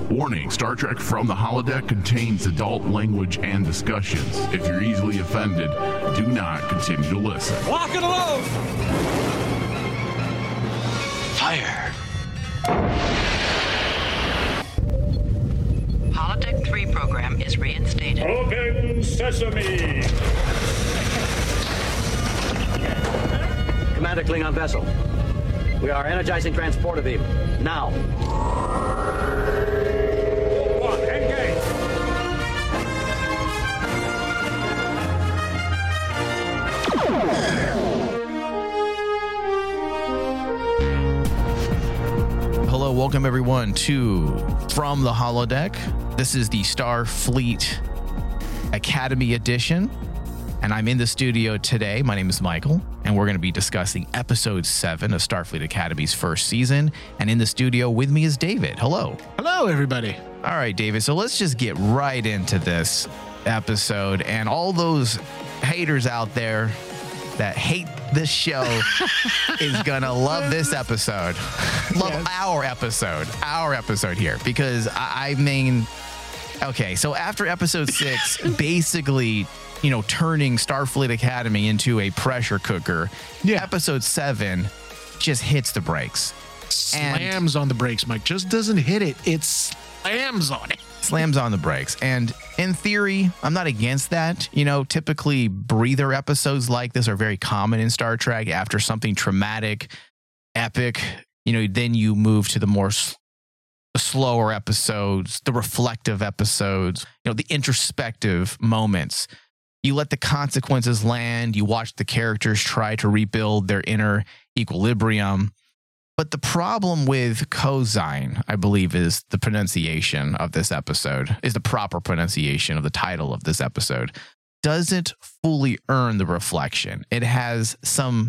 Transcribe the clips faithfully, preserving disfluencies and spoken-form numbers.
Warning, Star Trek From the Holodeck contains adult language and discussions. If you're easily offended, do not continue to listen. Lock and load! Fire. Holodeck three program is reinstated. Open sesame! Commander Klingon vessel. We are energizing transporter beam. Now. One, engage! Hello, welcome everyone to From the Holodeck. This is the Starfleet Academy edition, and I'm in the studio today. My name is Michael, and we're going to be discussing episode seven of Starfleet Academy's first season. And in the studio with me is David. Hello. Hello, everybody. All right, David. So let's just get right into this episode, and all those haters out there that hate this show is gonna love this episode. Love yes. our episode, our episode here, because I, I mean, okay, so after episode six, basically, you know, turning Starfleet Academy into a pressure cooker, yeah. episode seven just hits the brakes. Slams and on the brakes, Mike. Just doesn't hit it. It slams on it. Slams on the brakes. And in theory, I'm not against that. You know, typically breather episodes like this are very common in Star Trek. After something traumatic, epic, you know, then you move to the more s- slower episodes, the reflective episodes, you know, the introspective moments. You let the consequences land. You watch the characters try to rebuild their inner equilibrium. But the problem with Cozine, I believe, is the pronunciation of this episode, is the proper pronunciation of the title of this episode, doesn't fully earn the reflection. It has some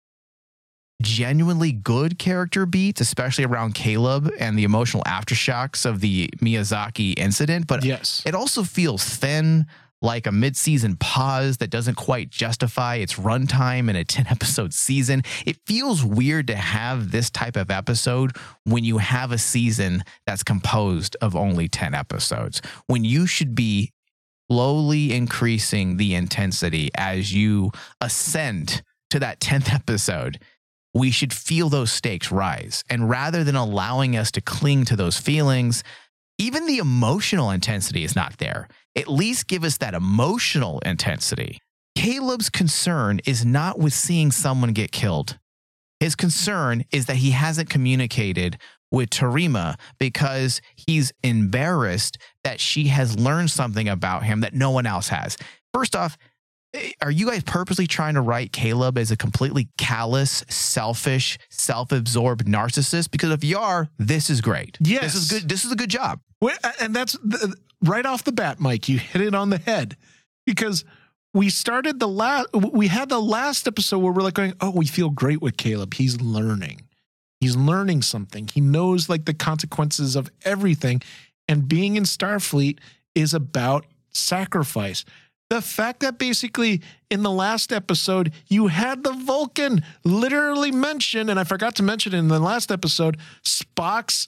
genuinely good character beats, especially around Caleb and the emotional aftershocks of the Miyazaki incident. But yes. it also feels thin, like a mid-season pause that doesn't quite justify its runtime in a ten-episode season. It feels weird to have this type of episode when you have a season that's composed of only ten episodes, when you should be slowly increasing the intensity as you ascend to that tenth episode. We should feel those stakes rise. And rather than allowing us to cling to those feelings, even the emotional intensity is not there. At least give us that emotional intensity. Caleb's concern is not with seeing someone get killed. His concern is that he hasn't communicated with Tareema because he's embarrassed that she has learned something about him that no one else has. First off, are you guys purposely trying to write Caleb as a completely callous, selfish, self-absorbed narcissist? Because if you are, this is great. Yes. This is good. This is a good job. And that's the, right off the bat, Mike, you hit it on the head, because we started the last, we had the last episode where we're like going, oh, we feel great with Caleb. He's learning. He's learning something. He knows like the consequences of everything. And being in Starfleet is about sacrifice. The fact that basically in the last episode, you had the Vulcan literally mention, and I forgot to mention it in the last episode, Spock's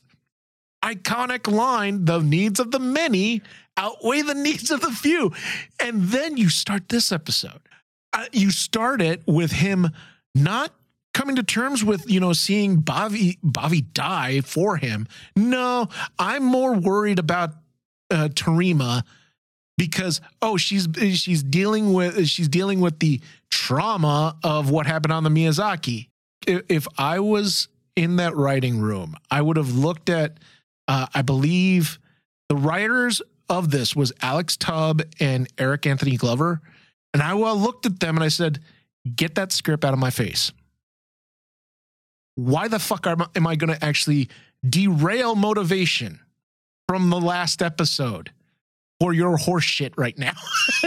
iconic line, the needs of the many outweigh the needs of the few. And then you start this episode. Uh, you start it with him not coming to terms with, you know, seeing Bobby, Bobby die for him. No, I'm more worried about uh, Tareema, because, oh, she's she's dealing with she's dealing with the trauma of what happened on the Miyazaki. If I was in that writing room, I would have looked at, uh, I believe the writers of this was Alex Tubb and Eric Anthony Glover. And I well, looked at them and I said, get that script out of my face. Why the fuck am I, am I going to actually derail motivation from the last episode for your horse shit right now?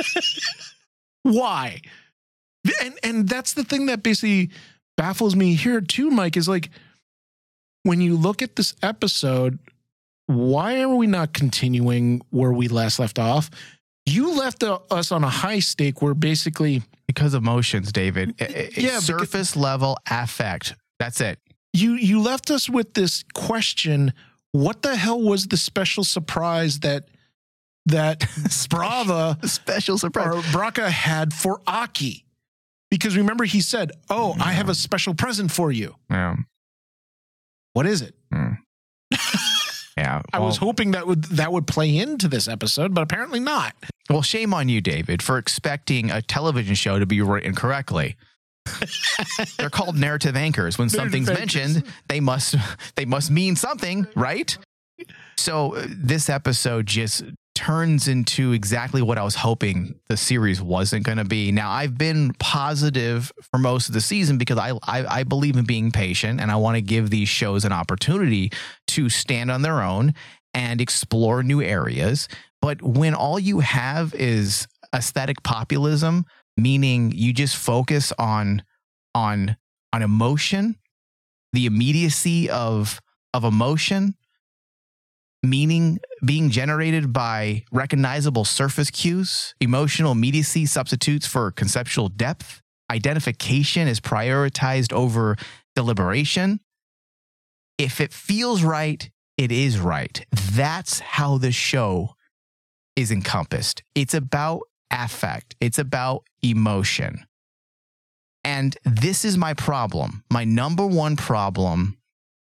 Why? And, and that's the thing that basically baffles me here too, Mike, is like, when you look at this episode, why are we not continuing where we last left off? You left uh, us on a high stake where basically... Because emotions, David. Yeah, surface level affect. That's it. You you left us with this question, what the hell was the special surprise that that Brava Special surprise. or Braca had for Aki? Because remember, he said, "Oh, I have a special present for you." Yeah. What is it? Mm. Yeah. I was well- hoping that would that would play into this episode, but apparently not. Well, shame on you, David, for expecting a television show to be written correctly. They're called narrative anchors. When Narrative something's anchors. mentioned, they must they must mean something, right? So uh, this episode just turns into exactly what I was hoping the series wasn't going to be. Now, I've been positive for most of the season because I, I I believe in being patient, and I want to give these shows an opportunity to stand on their own and explore new areas. But when all you have is aesthetic populism, meaning you just focus on on on emotion, the immediacy of of emotion, meaning being generated by recognizable surface cues, emotional immediacy substitutes for conceptual depth, identification is prioritized over deliberation. If it feels right, it is right. That's how the show is encompassed. It's about affect. It's about emotion. And this is my problem. My number one problem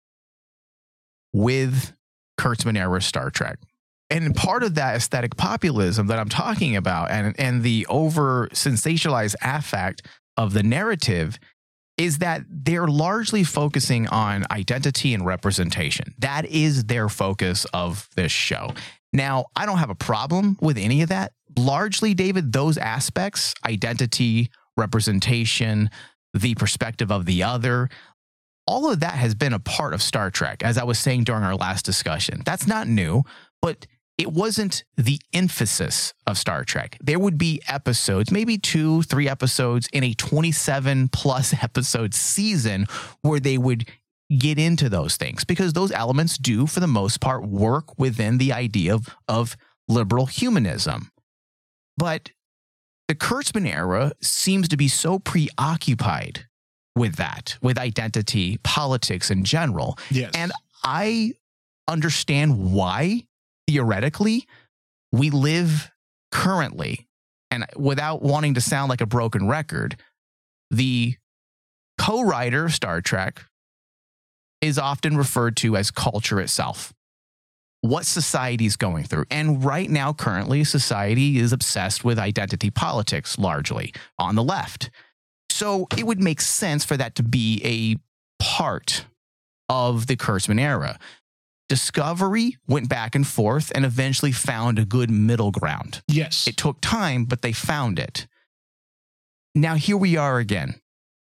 with Kurtzman era Star Trek. And part of that aesthetic populism that I'm talking about and, and the over sensationalized affect of the narrative is that they're largely focusing on identity and representation. That is their focus of this show. Now, I don't have a problem with any of that. Largely, David, those aspects, identity, representation, the perspective of the other, all of that has been a part of Star Trek, as I was saying during our last discussion. That's not new, but it wasn't the emphasis of Star Trek. There would be episodes, maybe two, three episodes in a twenty-seven plus episode season where they would get into those things because those elements do, for the most part, work within the idea of, of liberal humanism. But the Kurtzman era seems to be so preoccupied with that, with identity, politics in general. Yes. And I understand why, theoretically, we live currently, and without wanting to sound like a broken record, the co-writer of Star Trek is often referred to as culture itself. What society is going through. And right now, currently, society is obsessed with identity politics, largely on the left. So it would make sense for that to be a part of the Kurtzman era. Discovery went back and forth and eventually found a good middle ground. Yes. It took time, but they found it. Now, here we are again.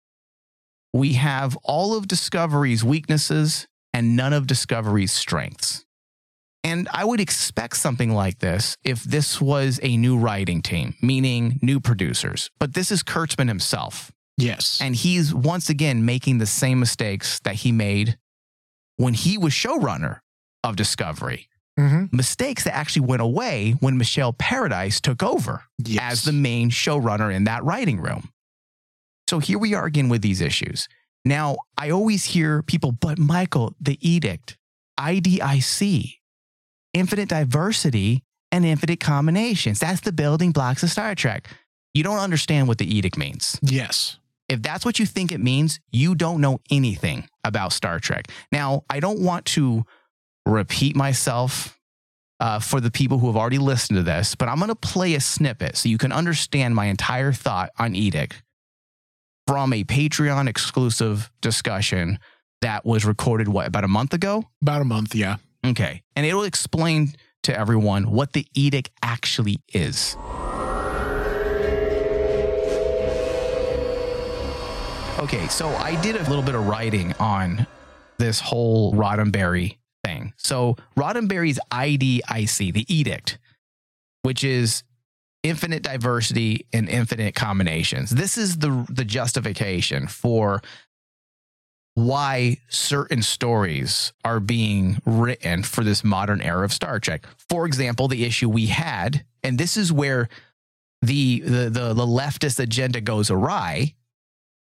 We have all of Discovery's weaknesses and none of Discovery's strengths. And I would expect something like this if this was a new writing team, meaning new producers. But this is Kurtzman himself. Yes. And he's once again making the same mistakes that he made when he was showrunner of Discovery. Mm-hmm. Mistakes that actually went away when Michelle Paradise took over Yes. as the main showrunner in that writing room. So here we are again with these issues. Now, I always hear people, but Michael, the edict, I D I C, infinite diversity and infinite combinations. That's the building blocks of Star Trek. You don't understand what the edict means. Yes. If that's what you think it means, you don't know anything about Star Trek. Now, I don't want to repeat myself uh, for the people who have already listened to this, but I'm going to play a snippet so you can understand my entire thought on edict from a Patreon exclusive discussion that was recorded, what, about a month ago? About a month, yeah. Okay. And it'll explain to everyone what the edict actually is. Okay, so I did a little bit of writing on this whole Roddenberry thing. So Roddenberry's I D I C, the edict, which is infinite diversity and infinite combinations. This is the the justification for why certain stories are being written for this modern era of Star Trek. For example, the issue we had, and this is where the the the, the leftist agenda goes awry,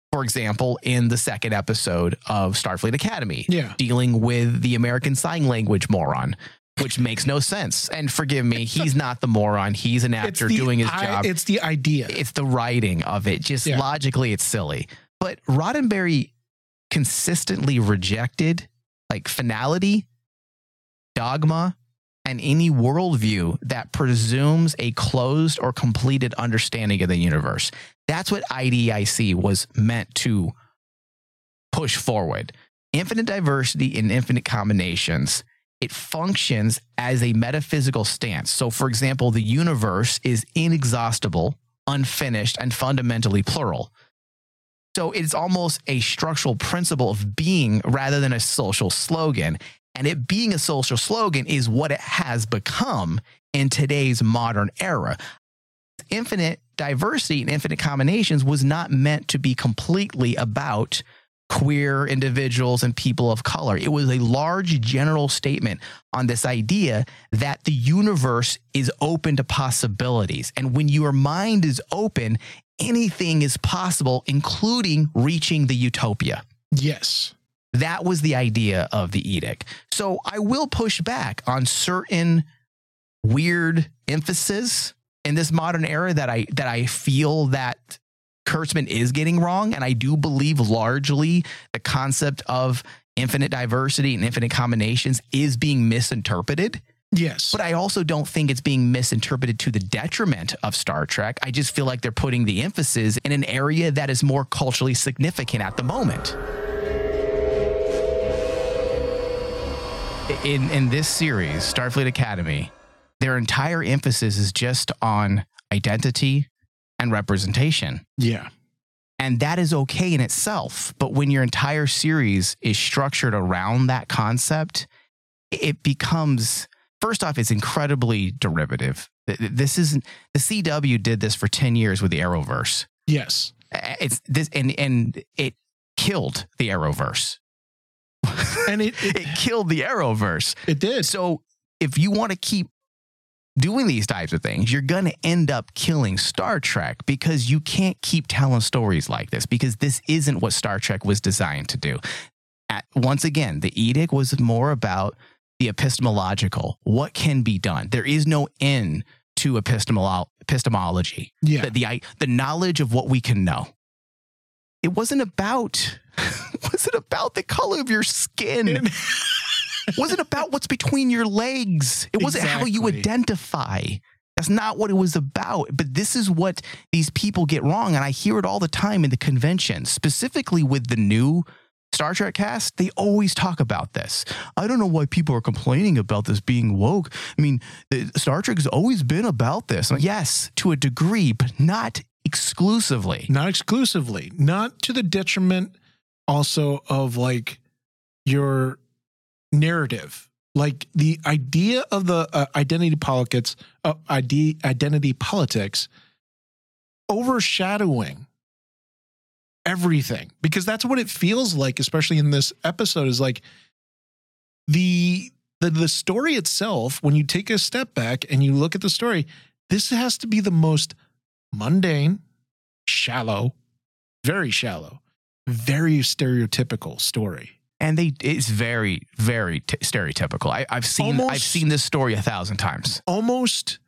For example, in the second episode of Starfleet Academy, Yeah. dealing with the American Sign Language moron, which makes no sense. And forgive me, he's not the moron. He's an actor the doing his I- job. It's the idea. It's the writing of it. Just Yeah. logically, it's silly. But Roddenberry consistently rejected like finality, dogma, and any worldview that presumes a closed or completed understanding of the universe. That's what I D I C was meant to push forward. Infinite diversity and infinite combinations. It functions as a metaphysical stance. So, for example, the universe is inexhaustible, unfinished, and fundamentally plural. So it's almost a structural principle of being rather than a social slogan. And it being a social slogan is what it has become in today's modern era. Infinite diversity and infinite combinations was not meant to be completely about queer individuals and people of color. It was a large general statement on this idea that the universe is open to possibilities. And when your mind is open, anything is possible, including reaching the utopia. Yes. That was the idea of the edict. So I will push back on certain weird emphasis in this modern era that I that I feel that Kurtzman is getting wrong. And I do believe largely the concept of infinite diversity and infinite combinations is being misinterpreted. Yes. But I also don't think it's being misinterpreted to the detriment of Star Trek. I just feel like they're putting the emphasis in an area that is more culturally significant at the moment. In in this series, Starfleet Academy, their entire emphasis is just on identity and representation. Yeah. And that is okay in itself. But when your entire series is structured around that concept, it becomes, first off, it's incredibly derivative. This isn't, the C W did this for ten years with the Arrowverse. Yes. It's this, and, and it killed the Arrowverse. And it, it, It killed the Arrowverse. it did. So if you want to keep doing these types of things, you're going to end up killing Star Trek because you can't keep telling stories like this, because this isn't what Star Trek was designed to do. At, once again, the edict was more about the epistemological. What can be done? There is no end to epistemolo- epistemology. Yeah. The, the, the knowledge of what we can know. It wasn't about, it wasn't about the color of your skin. It wasn't about what's between your legs. It wasn't how you Exactly. identify. That's not what it was about. But this is what these people get wrong. And I hear it all the time in the convention, specifically with the new Star Trek cast. They always talk about this. I don't know why people are complaining about this being woke. I mean, the, Star Trek has always been about this. Yes, to a degree, but not exclusively. Not exclusively, not to the detriment also of like your narrative, like the idea of the uh, identity politics, uh, ide- identity politics overshadowing everything, because that's what it feels like, especially in this episode, is like the, the, the story itself. When you take a step back and you look at the story, this has to be the most mundane, shallow, very shallow, very stereotypical story. And they, it's very, very t- stereotypical. I, I've seen, Almost- I've seen this story a thousand times. Almost,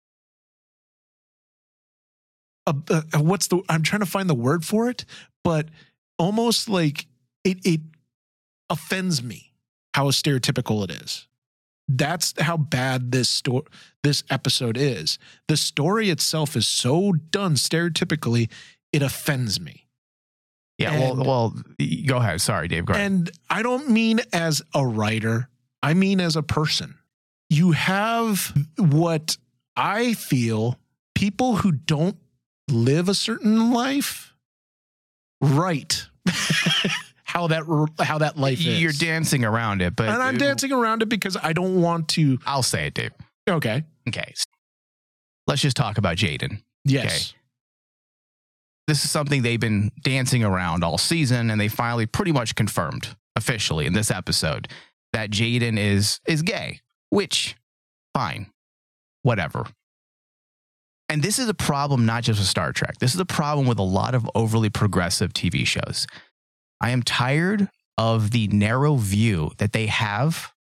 a, a, what's the? I'm trying to find the word for it, but almost like it, it offends me how stereotypical it is. That's how bad this story, this episode is. The story itself is so done stereotypically, it offends me. Yeah, And- well, well, go ahead. Sorry, Dave. Go ahead. And I don't mean as a writer, I mean as a person. You have what I feel people who don't live a certain life right. how that how that life is. You're dancing around it, but and I'm dancing around it because I don't want to. I'll say it, Dave. Okay. Okay. Let's just talk about Jaden. Yes. This is something they've been dancing around all season, and they finally pretty much confirmed officially in this episode that Jaden is is gay, which fine, whatever. And this is a problem not just with Star Trek. This is a problem with a lot of overly progressive T V shows. I am tired of the narrow view that they have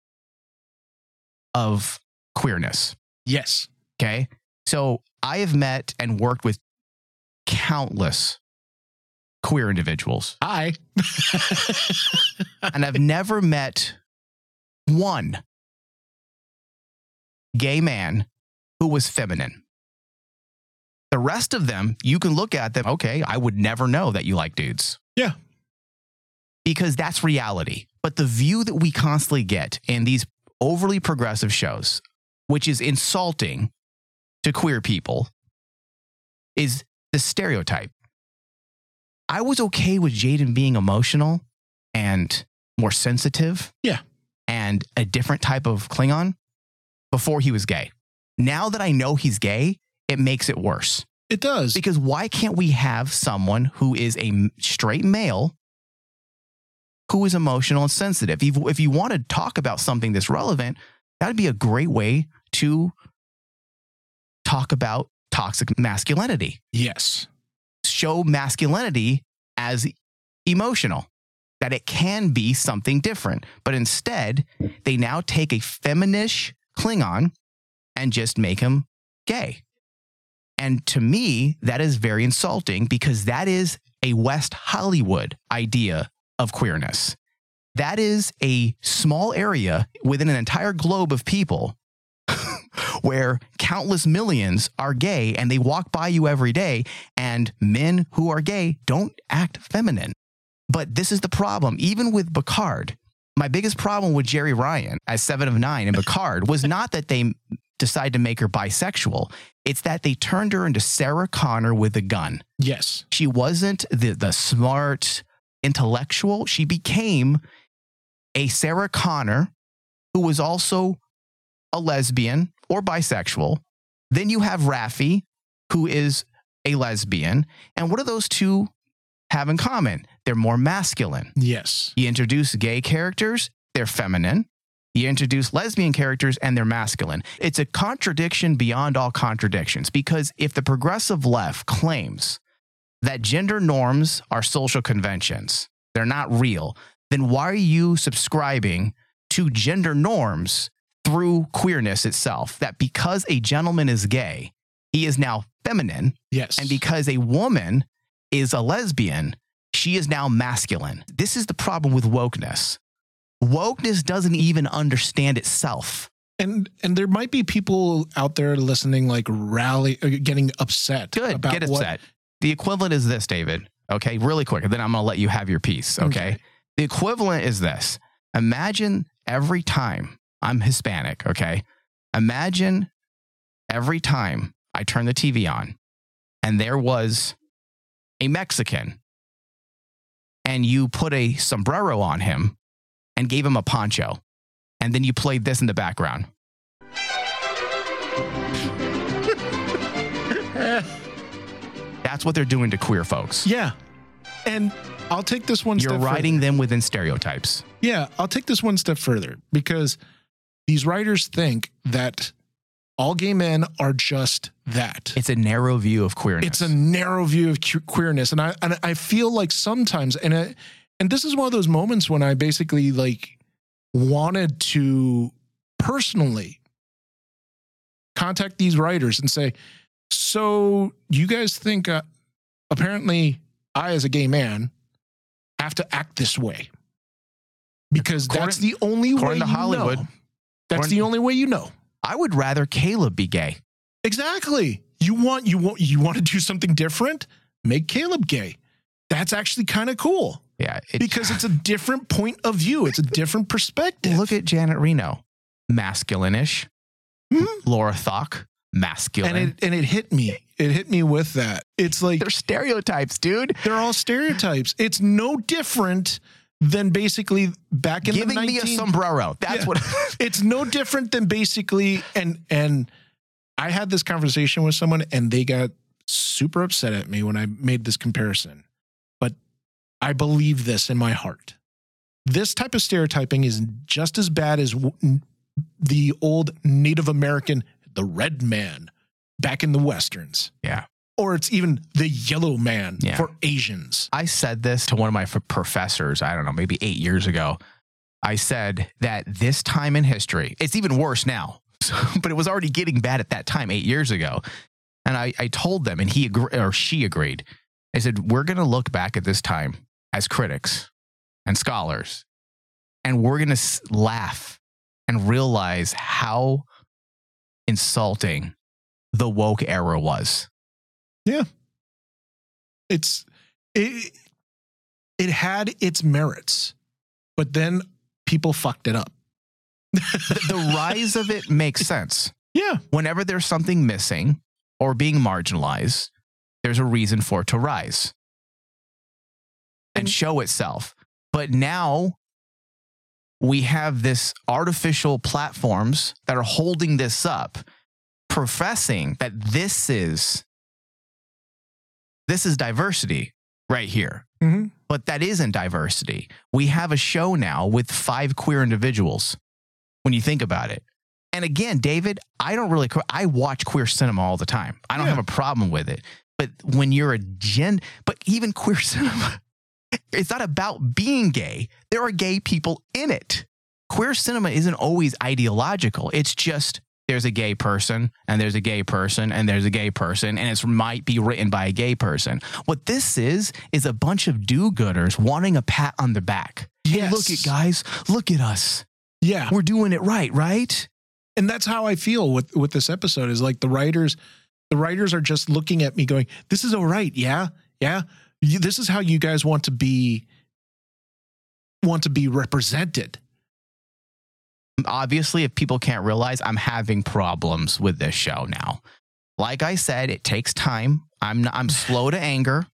of queerness. Yes. Okay. So I have met and worked with countless queer individuals. I. And I've never met one gay man who was feminine. The rest of them, you can look at them. Okay, I would never know that you like dudes. Yeah. Because that's reality. But the view that we constantly get in these overly progressive shows, which is insulting to queer people, is the stereotype. I was okay with Jaden being emotional and more sensitive. Yeah. And a different type of Klingon before he was gay. Now that I know he's gay, it makes it worse. It does. Because why can't we have someone who is a straight male who is emotional and sensitive? If, if you want to talk about something that's relevant, that'd be a great way to talk about toxic masculinity. Yes. Show masculinity as emotional, that it can be something different. But instead, they now take a feminish Klingon and just make him gay. And to me, that is very insulting because that is a West Hollywood idea of queerness. That is a small area within an entire globe of people where countless millions are gay and they walk by you every day, and men who are gay don't act feminine. But this is the problem. Even with Picard, my biggest problem with Jerry Ryan as Seven of Nine and Picard was not that they decided to make her bisexual. It's that they turned her into Sarah Connor with a gun. Yes. She wasn't the, the smart intellectual. She became a Sarah Connor who was also a lesbian or bisexual. Then you have Raffi, who is a lesbian. And what do those two have in common? They're more masculine. Yes. You introduce gay characters, they're feminine. You introduce lesbian characters and they're masculine. It's a contradiction beyond all contradictions, because if the progressive left claims that gender norms are social conventions, they're not real, then why are you subscribing to gender norms through queerness itself? That because a gentleman is gay, he is now feminine. Yes. And because a woman is a lesbian, she is now masculine. This is the problem with wokeness. Wokeness doesn't even understand itself. And and there might be people out there listening, like rally, uh, getting upset. Good, about get what- upset. The equivalent is this, David. Okay, really quick, and then I'm going to let you have your piece. Okay? Okay. The equivalent is this. Imagine every time I'm Hispanic. Okay, imagine every time I turn the T V on, and there was a Mexican, and you put a sombrero on him and gave him a poncho, and then you played this in the background. That's what they're doing to queer folks. Yeah. And I'll take this one You're step writing them within stereotypes. further. Yeah, I'll take this one step further, because these writers think that all gay men are just that. It's a narrow view of queerness. It's a narrow view of que- queerness. And I and I feel like sometimes, and I, and this is one of those moments when I basically like wanted to personally contact these writers and say, so you guys think uh, apparently I, as a gay man, have to act this way because According- that's the only way according to you Hollywood. know. That's According- the only way you know. I would rather Caleb be gay. Exactly. You want you want you want to do something different? Make Caleb gay. That's actually kind of cool. Yeah. It, Because it's a different point of view. It's a different perspective. look at Janet Reno. Masculine-ish. Mhm. Laura Thok. Masculine. and it and it hit me. It hit me with that. It's like They're stereotypes, dude. they're all stereotypes. It's no different than basically back in Giving the me a nineteen sombrero. That's Yeah. what. It's no different than basically and and I had this conversation with someone and they got super upset at me when I made this comparison. But I believe this in my heart. This type of stereotyping is just as bad as w- the old Native American, the red man, back in the Westerns. Yeah. Or it's even the yellow man Yeah. for Asians. I said this to one of my f- professors, I don't know, maybe eight years ago. I said that this time in history, it's even worse now, but it was already getting bad at that time, eight years ago. And I, I told them, and he agreed, or she agreed. I said, we're going to look back at this time as critics and scholars, and we're going to s- laugh and realize how insulting the woke era was. Yeah. It's it, it had its merits, but then people fucked it up. the, the rise of it makes sense. Yeah. Whenever there's something missing or being marginalized, there's a reason for it to rise and show itself. But now we have this artificial platforms that are holding this up, professing that this is this is diversity right here. Mm-hmm. But that isn't diversity. We have a show now with five queer individuals when you think about it. And again, David, I don't really, I watch queer cinema all the time. I don't Yeah. have a problem with it. But when you're a gen, but even queer cinema, it's not about being gay. There are gay people in it. Queer cinema isn't always ideological. It's just there's a gay person and there's a gay person and there's a gay person and it might be written by a gay person. What this is, is a bunch of do-gooders wanting a pat on the back. Hey, Yes. look at guys, look at us. Yeah. We're doing it right, right? And that's how I feel with, with this episode is like the writers, the writers are just looking at me going, this is all right. Yeah. Yeah. You, this is how you guys want to be, want to be represented. Obviously, if people can't realize, I'm having problems with this show now. Like I said, it takes time. I'm not, I'm slow to anger.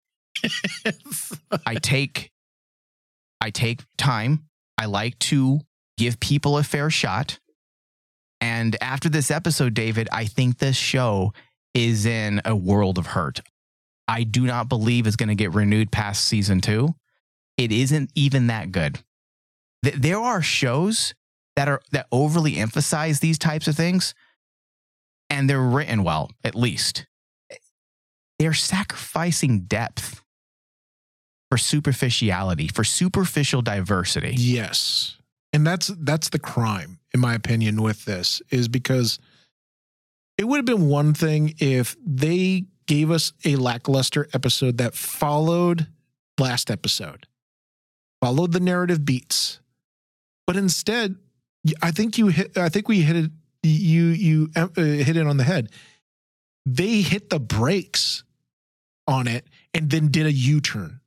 I take I take time. I like to give people a fair shot. And after this episode, David, I think this show is in a world of hurt. I do not believe it's going to get renewed past season two. It isn't even that good. Th- there are shows that are that overly emphasize these types of things, and they're written well, at least. They're sacrificing depth for superficiality, for superficial diversity. Yes. And that's that's the crime, in my opinion, with this, is because it would have been one thing if they gave us a lackluster episode that followed last episode, followed the narrative beats. But instead, I think you hit, I think we hit it, you, you uh, hit it on the head. They hit the brakes on it and then did a U-turn.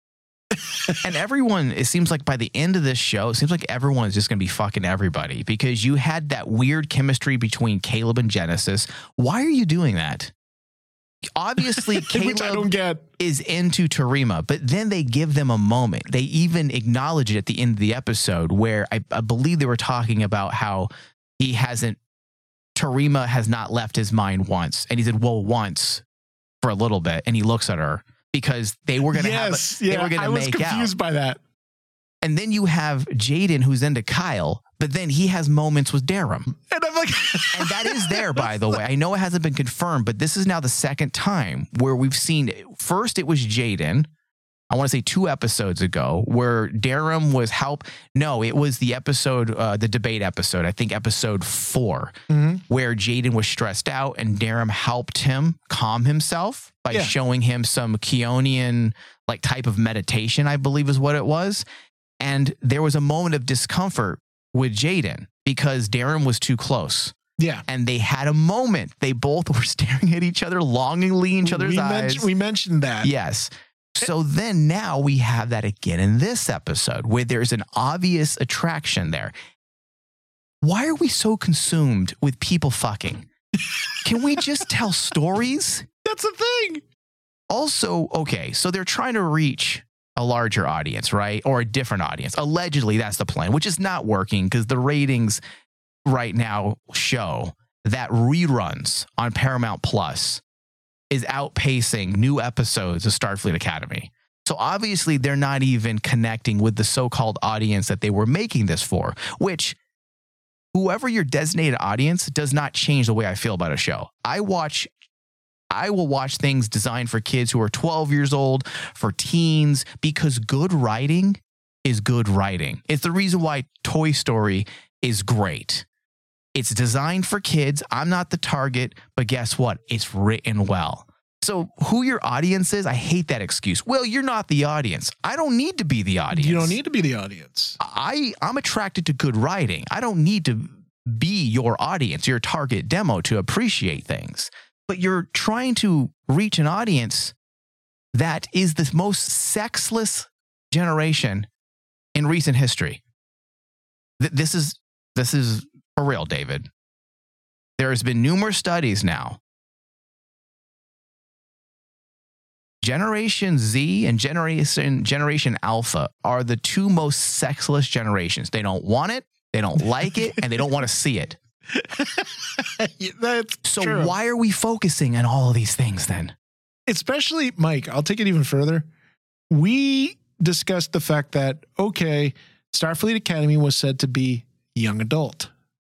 And everyone, it seems like by the end of this show, it seems like everyone is just going to be fucking everybody, because you had that weird chemistry between Caleb and Genesis. Why are you doing that? Obviously, Which I Caleb don't get. is into Tarima, but then they give them a moment. They even acknowledge it at the end of the episode where I, I believe they were talking about how he hasn't, Tarima has not left his mind once. And he said, well, once for a little bit. And he looks at her because they were going to Yes, have, a, yeah, they were going I to was make confused out. by that. And then you have Jaden, who's into Kyle, but then he has moments with Darum. And I'm like, And that is there, by the way. I know it hasn't been confirmed, but this is now the second time where we've seen, first it was Jaden, I want to say two episodes ago, where Darum was help. No, it was the episode, uh, the debate episode, I think episode four, mm-hmm. where Jaden was stressed out and Darum helped him calm himself by Yeah. showing him some Keonian like type of meditation, I believe is what it was. And there was a moment of discomfort with Jaden because Darum was too close. yeah. And they had a moment. They both were staring at each other longingly in each other's we eyes. Men- we mentioned that. Yes. So then now we have that again in this episode where there's an obvious attraction there. Why are we so consumed with people fucking? Can we just tell stories? That's the thing. Also, okay, so they're trying to reach a larger audience, right? Or a different audience. Allegedly, that's the plan, which is not working because the ratings right now show that reruns on Paramount Plus is outpacing new episodes of Starfleet Academy. So obviously, they're not even connecting with the so-called audience that they were making this for, which whoever your designated audience does not change the way I feel about a show. I watch I will watch things designed for kids who are twelve years old, for teens, because good writing is good writing. It's the reason why Toy Story is great. It's designed for kids. I'm not the target, but guess what? It's written well. So who your audience is, I hate that excuse. Well, you're not the audience. I don't need to be the audience. You don't need to be the audience. I, I'm attracted to good writing. I don't need to be your audience, your target demo to appreciate things. But you're trying to reach an audience that is the most sexless generation in recent history. Th- this is this is for real, David. There has been numerous studies now. Generation Z and Generation Generation Alpha are the two most sexless generations. They don't want it, they don't like it, and they don't want to see it. That's so true. Why are we focusing on all of these things then? Especially, Mike, I'll take it even further. We discussed the fact that, okay, Starfleet Academy was said to be young adult.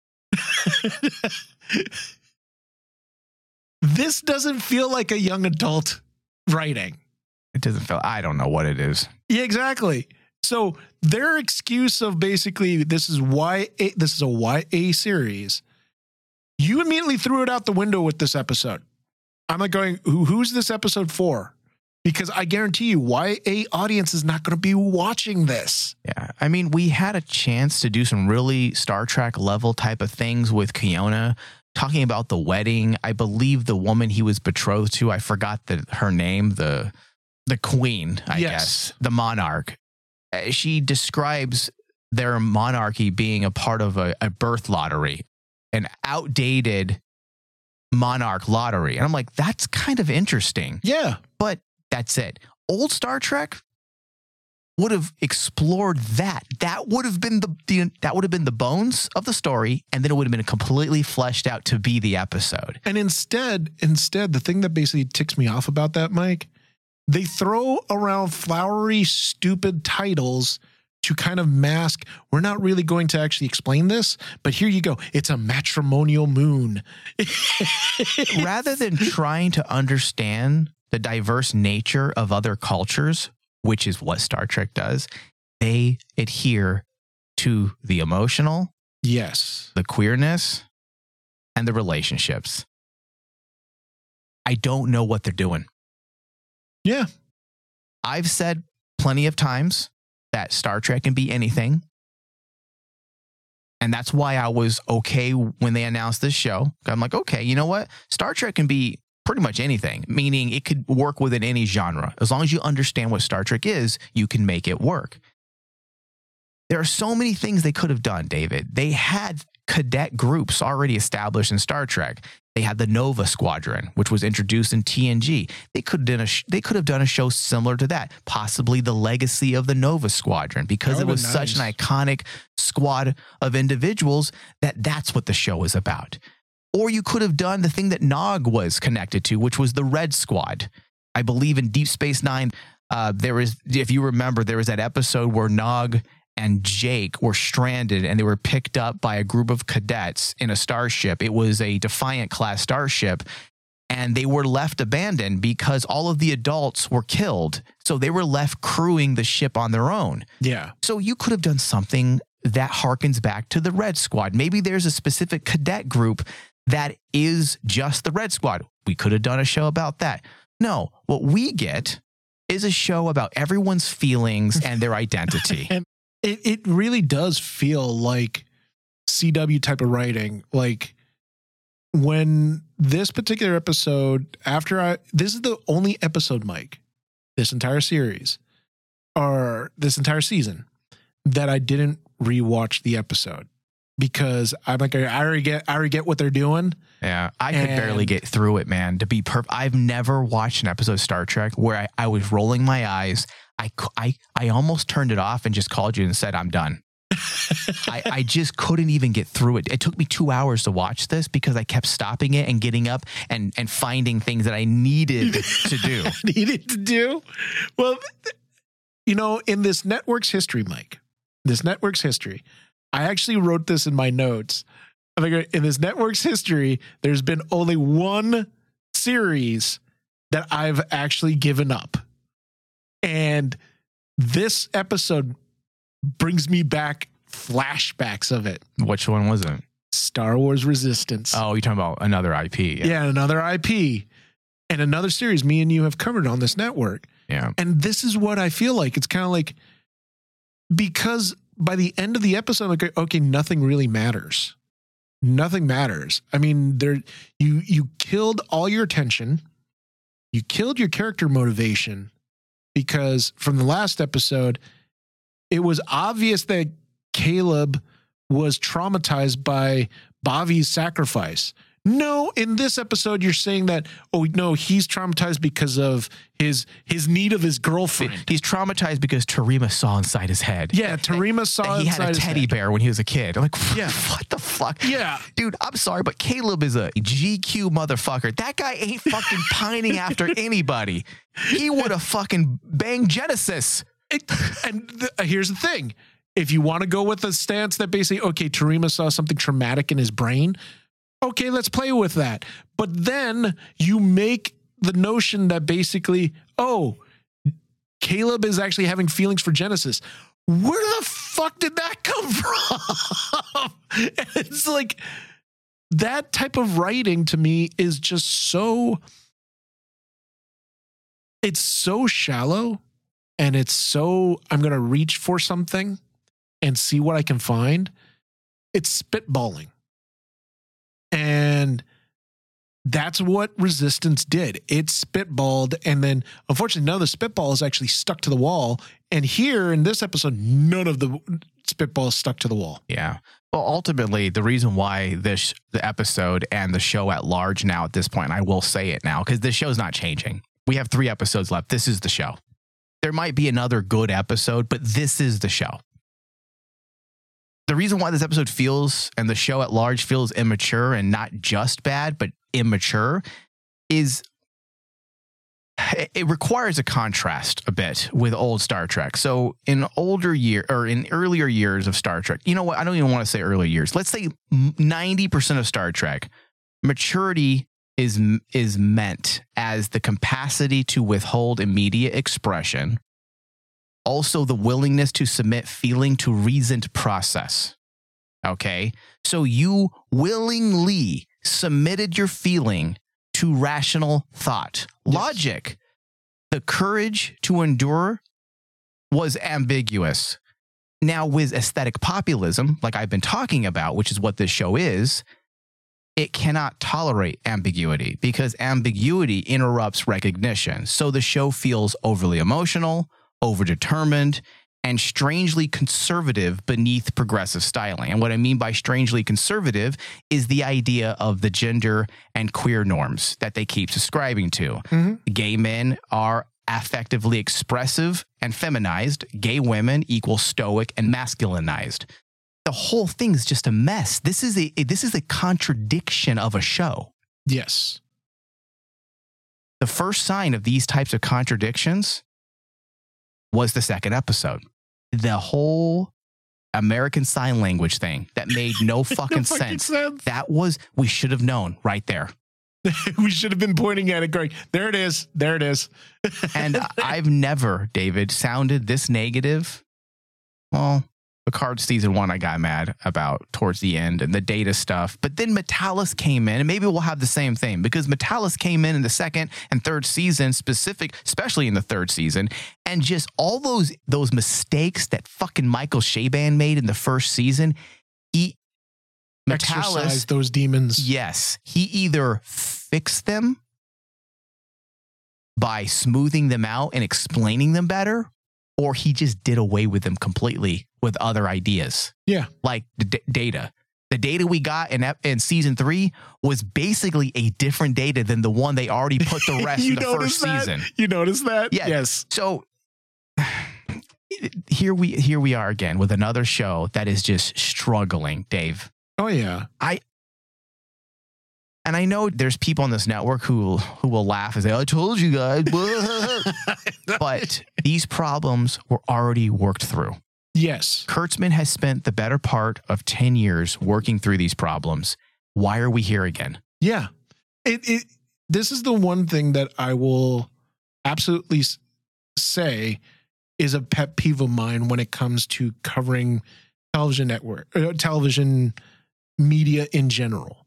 This doesn't feel like a young adult writing. It doesn't feel, I don't know what it is. Yeah, exactly. So their excuse of basically this is Y A, this is a Y A series. You immediately threw it out the window with this episode. I'm like going, Who, who's this episode for? Because I guarantee you, Y A audience is not going to be watching this. Yeah. I mean, we had a chance to do some really Star Trek level type of things with Kiona, talking about the wedding. I believe the woman he was betrothed to, I forgot the, her name, the the queen, I Yes. guess, the monarch. Uh, She describes their monarchy being a part of a, a birth lottery, an outdated monarch lottery. And I'm like, that's kind of interesting. Yeah. But that's it. Old Star Trek would have explored that. That would have been the, the that would have been the bones of the story, and then it would have been completely fleshed out to be the episode. And instead, instead, the thing that basically ticks me off about that, Mike, they throw around flowery, stupid titles to kind of mask, we're not really going to actually explain this, but here you go. It's a matrimonial moon. Rather than trying to understand the diverse nature of other cultures, which is what Star Trek does, they adhere to the emotional, Yes. the queerness, and the relationships. I don't know what they're doing. Yeah. I've said plenty of times that Star Trek can be anything. And that's why I was okay when they announced this show. I'm like, okay, you know what? Star Trek can be pretty much anything, meaning it could work within any genre. As long as you understand what Star Trek is, you can make it work. There are so many things they could have done, David. They had cadet groups already established in Star Trek. They had the Nova Squadron, which was introduced in T N G. They could have done a sh- they could have done a show similar to that, possibly the legacy of the Nova Squadron, because That it would was be such nice. an iconic squad of individuals that that's what the show is about. Or you could have done the thing that Nog was connected to, which was the Red Squad. I believe in Deep Space Nine, uh, there is, if you remember, there was that episode where Nog and Jake were stranded and they were picked up by a group of cadets in a starship. It was a Defiant class starship, and they were left abandoned because all of the adults were killed. So they were left crewing the ship on their own. Yeah. So you could have done something that harkens back to the Red Squad. Maybe there's a specific cadet group that is just the Red Squad. We could have done a show about that. No, what we get is a show about everyone's feelings and their identity. And it, it really does feel like C W type of writing. Like when this particular episode, after I, this is the only episode, Mike, this entire series or this entire season that I didn't rewatch the episode because I'm like, I already get, I already get what they're doing. Yeah, I could And- barely get through it, man. To be perfect, I've never watched an episode of Star Trek where I, I was rolling my eyes. I, cou- I, I almost turned it off and just called you and said, I'm done. I, I just couldn't even get through it. It took me two hours to watch this because I kept stopping it and getting up and, and finding things that I needed to do. Needed to do. Well, you know, in this network's history, Mike, this network's history, I actually wrote this in my notes. I figured in this network's history, there's been only one series that I've actually given up. And this episode brings me back flashbacks of it. Which one was it? Star Wars Resistance. Oh, you're talking about another I P. Yeah. yeah, another I P. And another series me and you have covered on this network. Yeah. And this is what I feel like. It's kind of like, because by the end of the episode, I'm like, okay, nothing really matters. Nothing matters. I mean, there you you killed all your attention. You killed your character motivation, because from the last episode, it was obvious that Caleb was traumatized by Bavi's sacrifice. No, in this episode, you're saying that, oh, no, he's traumatized because of his his need of his girlfriend. He's traumatized because Tarima saw inside his head. Yeah, Tarima saw he inside had a his teddy head. bear when he was a kid. I'm like, Yeah. what the fuck? Yeah. Dude, I'm sorry, but Caleb is a G Q motherfucker. That guy ain't fucking pining after anybody. He would have fucking banged Genesis. It, and the, uh, here's the thing. If you want to go with the stance that basically, okay, Tarima saw something traumatic in his brain, okay, let's play with that. But then you make the notion that basically, oh, Caleb is actually having feelings for Genesis. Where the fuck did that come from? And it's like, that type of writing to me is just so, it's so shallow, and it's so, I'm going to reach for something and see what I can find. It's spitballing. And that's what Resistance did. It spitballed, and then unfortunately none of the spitball is actually stuck to the wall. And here in this episode, none of the spitballs stuck to the wall. Yeah. Well, ultimately, the reason why this the episode and the show at large now at this point, I will say it now, because this show's not changing. We have three episodes left. This is the show. There might be another good episode, but this is the show. The reason why this episode feels, and the show at large feels immature, and not just bad, but immature, is it requires a contrast a bit with old Star Trek. So in older year or in earlier years of Star Trek, you know what? I don't even want to say earlier years. Let's say ninety percent of Star Trek, maturity is, is meant as the capacity to withhold immediate expression. Also, the willingness to submit feeling to reasoned process. Okay? So you willingly submitted your feeling to rational thought. Yes. Logic. The courage to endure was ambiguous. Now, with aesthetic populism, like I've been talking about, which is what this show is, it cannot tolerate ambiguity, because ambiguity interrupts recognition. So the show feels overly emotional, overdetermined, and strangely conservative beneath progressive styling. And what I mean by strangely conservative is the idea of the gender and queer norms that they keep subscribing to. Mm-hmm. Gay men are affectively expressive and feminized. Gay women equal stoic and masculinized. The whole thing is just a mess. This is a this is a contradiction of a show. Yes. The first sign of these types of contradictions was the second episode. The whole American Sign Language thing that made no fucking, no fucking sense. sense. That was, we should have known right there. We should have been pointing at it going, there it is, there it is. And I've never, David, sounded this negative. Well, Picard season one, I got mad about towards the end and the data stuff. But then Metalis came in, and maybe we'll have the same thing, because Metalis came in in the second and third season, specific, especially in the third season, and just all those those mistakes that fucking Michael Chabon made in the first season. He Exercise Metalis, those demons. yes, he either fixed them by smoothing them out and explaining them better, or he just did away with them completely with other ideas. Yeah. Like the d- data. The data we got in ep- in season three was basically a different data than the one they already put the rest you in the first that? season. You notice that? Yeah. Yes. So here we here we are again with another show that is just struggling, Dave. Oh yeah. I And I know there's people on this network who who will laugh and say, I told you guys. But these problems were already worked through. Yes. Kurtzman has spent the better part of ten years working through these problems. Why are we here again? Yeah. It, it this is the one thing that I will absolutely say is a pet peeve of mine when it comes to covering television network, uh, television media in general.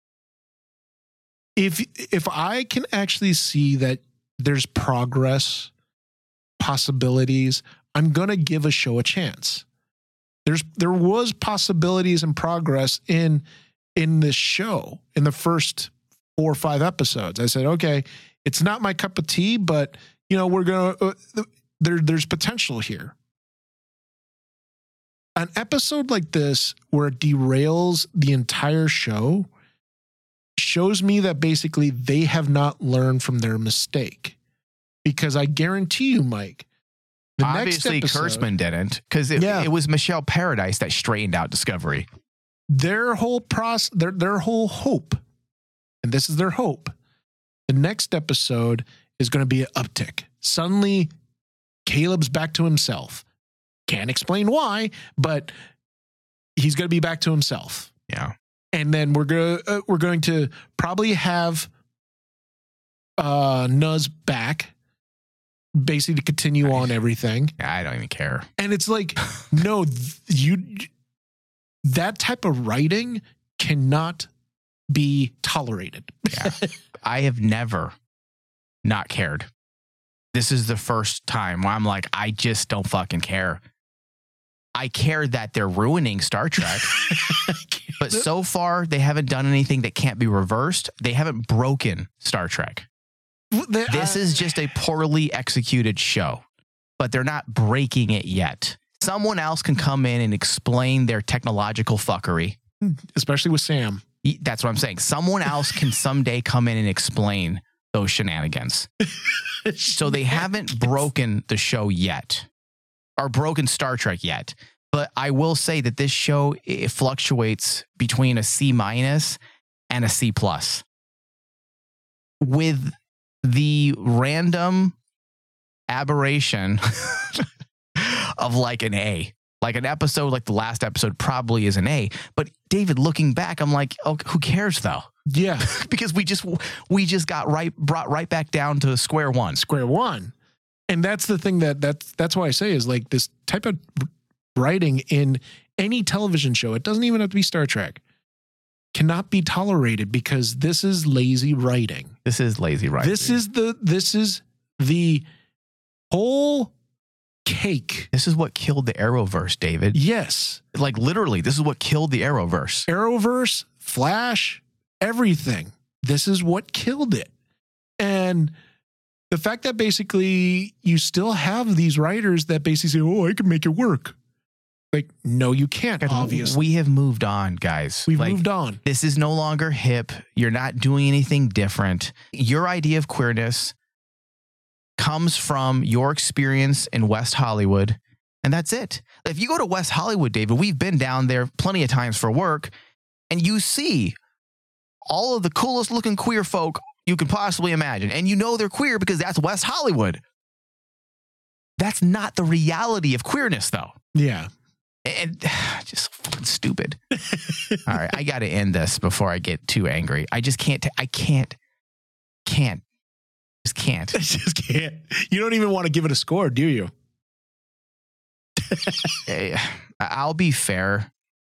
If if I can actually see that there's progress, possibilities, I'm going to give a show a chance. There's there was possibilities and progress in in this show in the first four or five episodes. I said, okay, it's not my cup of tea, but you know, we're going to uh, there there's potential here. An episode like this where it derails the entire show shows me that basically they have not learned from their mistake. Because I guarantee you, Mike, the obviously next episode, Kurtzman didn't, because it, Yeah. it was Michelle Paradise that straightened out Discovery. their whole process, their their whole hope, and this is their hope. The next episode is going to be an uptick. Suddenly, Caleb's back to himself. Can't explain why, but he's going to be back to himself. Yeah. And then we're going uh, we're going to probably have uh, Nuz back, basically to continue on everything. I don't even care. And it's like, no, th- you that type of writing cannot be tolerated. Yeah. I have never not cared. This is the first time where I'm like, I just don't fucking care. I care that they're ruining Star Trek, but so far they haven't done anything that can't be reversed. They haven't broken Star Trek. They- This I- is just a poorly executed show, but they're not breaking it yet. Someone else can come in and explain their technological fuckery. especially with Sam. That's what I'm saying. Someone else can someday come in and explain those shenanigans. So they haven't broken the show yet, or broken Star Trek yet. But I will say that this show, it fluctuates between a C minus and a C plus, with the random aberration of like an A. Like an episode, like the last episode probably is an A. But David, looking back, I'm like, oh, who cares though? Yeah, Because we just we just got right brought right back down to square one. square one. And that's the thing that that's that's why I say is like this type of writing in any television show. It doesn't even have to be Star Trek. Cannot be tolerated because this is lazy writing. This is lazy writing. This is the this is the whole cake. this is what killed the Arrowverse, David. Yes. Like literally, this is what killed the Arrowverse. Arrowverse, Flash, everything. This is what killed it. And the fact that basically you still have these writers that basically say, oh, I can make it work. Like, no, you can't, obviously. We have moved on, guys. We've Like, moved on. This is no longer hip. You're not doing anything different. Your idea of queerness comes from your experience in West Hollywood, and that's it. If you go to West Hollywood, David, we've been down there plenty of times for work, and you see all of the coolest looking queer folk you can possibly imagine. And you know they're queer because that's West Hollywood. That's not the reality of queerness, though. Yeah. And just fucking stupid. All right, I got to end this before I get too angry. I just can't. T- I can't. Can't. Just can't. I just can't. You don't even want to give it a score, do you? Eh, I'll be fair.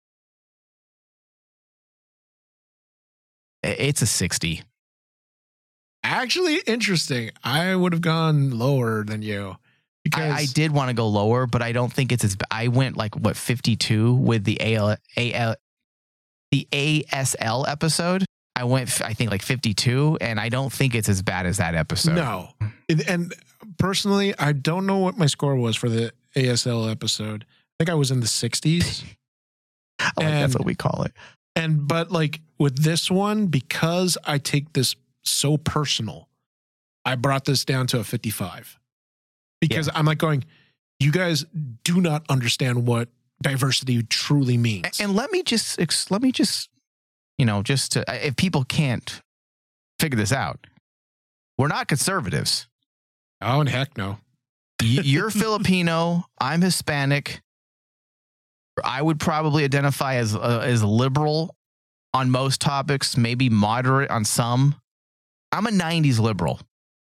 It's a sixty. Actually, interesting. I would have gone lower than you. Because I, I did want to go lower, but I don't think it's as. I went like what fifty-two with the A L, A L, the A S L episode. I went, I think like fifty-two, and I don't think it's as bad as that episode. No. And, and personally, I don't know what my score was for the A S L episode. I think I was in the sixties. I like And- that's what we call it. And but like with this one, because I take this so personal, I brought this down to a fifty-five. Because I'm like going, you guys do not understand what diversity truly means. And let me just ex- let me just you know just to, if people can't figure this out, we're not conservatives. Oh, and heck no. Y- You're Filipino. I'm Hispanic. I would probably identify as uh, as liberal on most topics, maybe moderate on some. I'm a nineties liberal.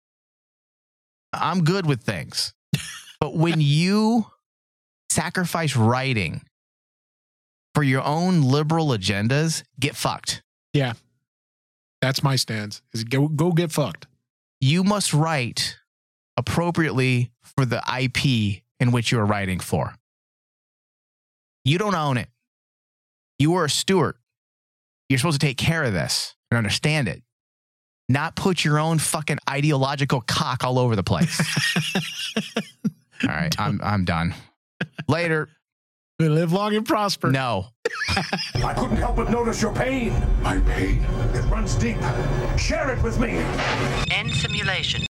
I'm good with things. But when you sacrifice writing for your own liberal agendas, get fucked. Yeah. That's my stance. Is go go get fucked. You must write appropriately for the I P in which you are writing for. You don't own it. You are a steward. You're supposed to take care of this and understand it. Not put your own fucking ideological cock all over the place. All right, I'm I'm done. Later. Live long and prosper. No. I couldn't help but notice your pain. My pain. It runs deep. Share it with me. End simulation.